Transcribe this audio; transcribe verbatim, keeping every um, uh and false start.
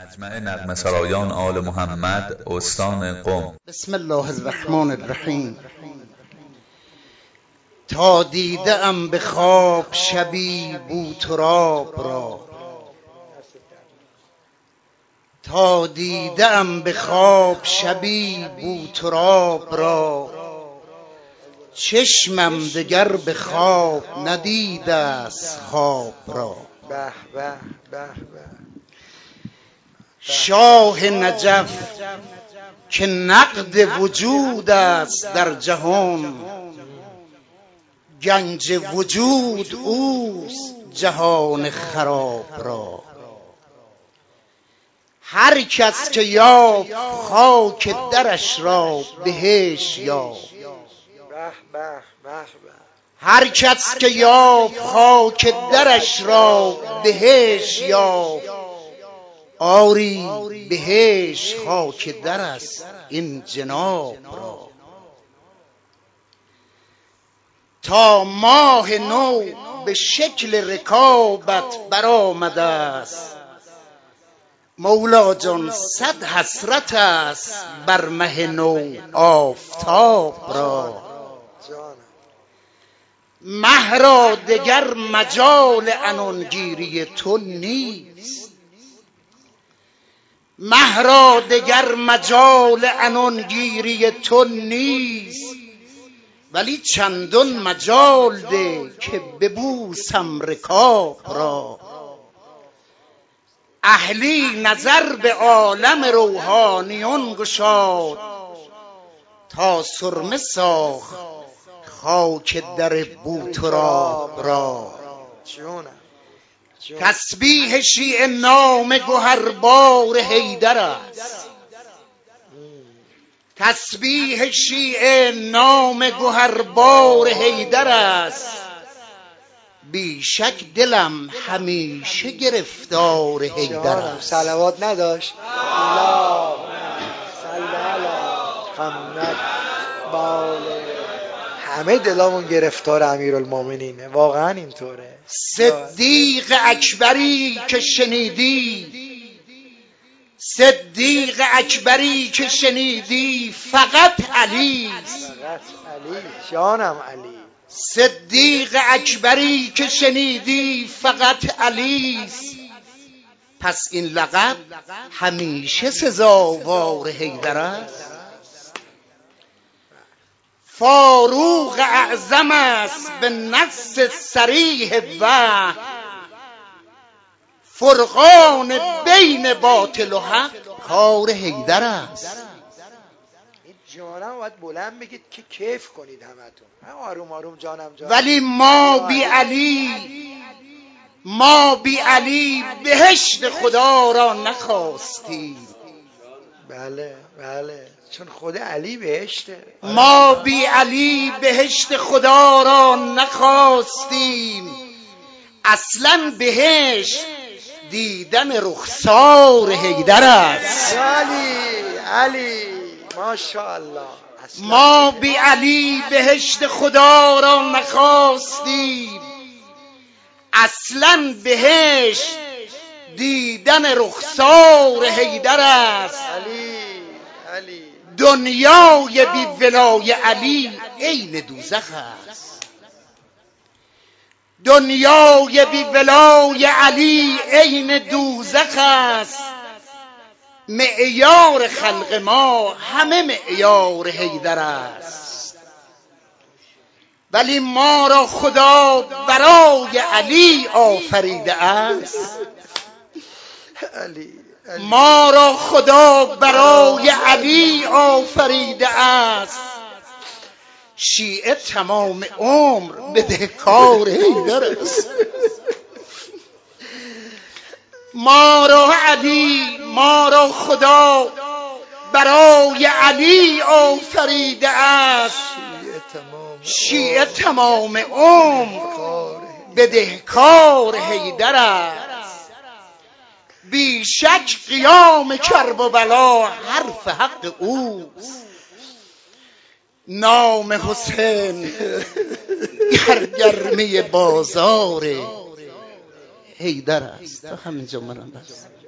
مجمع نغمه سرایان آل محمد استان قم. بسم الله الرحمن الرحیم. تا دیده ام به خواب شبی بوتراب را، تا دیده ام به خواب شبی بوتراب را، چشمم دگر به خواب ندیده است خواب را. به به به به. شاه نجف که نقد وجود است در جهان، گنج وجود اوست جهان خراب را. هر کس که یافت خاک درش را بهشت یافت، هر کس که یافت خاک درش را بهشت یافت. آری بهشت خاک در است این جناب را. تا ماه نو به شکل رکابت برآمده است، مولا جان صد حسرت است بر مه نو آفتاب را. مه را دگر مجال عنانگیری تو نیست، مه را دگر مجال عنانگیری تو نیست، ولی چندان مجال ده که ببوسم رکاب را. اهلی نظر به عالم روحانیون گشاد، تا سرمه ساخت خاک در بوتراب را. تسبیح شیعه نام گوهربار حیدر است، تسبیح شیعه نام گوهربار حیدر است. بیشک دلم همیشه گرفتار حیدر است. صلوات نداشت الله صلی علی محمد باله. همه دلامون گرفتار امیرالمومنینه، واقعا اینطوره. صدیق اکبری که شنیدی، صدیق اکبری که شنیدی فقط علی است، فقط علی، جانم علی. صدیق اکبری که شنیدی فقط علی است. پس این لقب همیشه سزاوار حیدر است. فاروق اعظم است به نص صریح وحی، فرقان بین باطل و حق کار حیدر است. جانم باید بلند بگید که کیف کنید همتون. آروم آروم جانم جانم. ولی ما بی علی، ما بی علی بهشت خدا را نخواستیم. بله بله، چون خود علی بهشته. ما بی علی بهشت خدا را نخواستیم. اصلا بهشت دیدن رخسار حیدر است. علی علی ماشاءالله. ما بی علی بهشت خدا را نخواستیم. اصلا بهشت دیدن رخسار حیدر است. علی علی. دنیای بی ولای علی عین دوزخ است، دنیای بی ولای علی عین دوزخ است. معیار خلق ما همه معیار حیدر است، ولی ما را خدا برای علی آفریده است. علی ما را خدا برای علی آفریده است. شیعه تمام عمر بدهکار حیدر است. ما را علی، ما را خدا برای علی آفریده است. شیعه تمام عمر بدهکار حیدر است. بیشک قیام کرب و بلا حرف حق اوست، نام حسین گرگرمی بازار حیدر است. تا همینجا منم بس.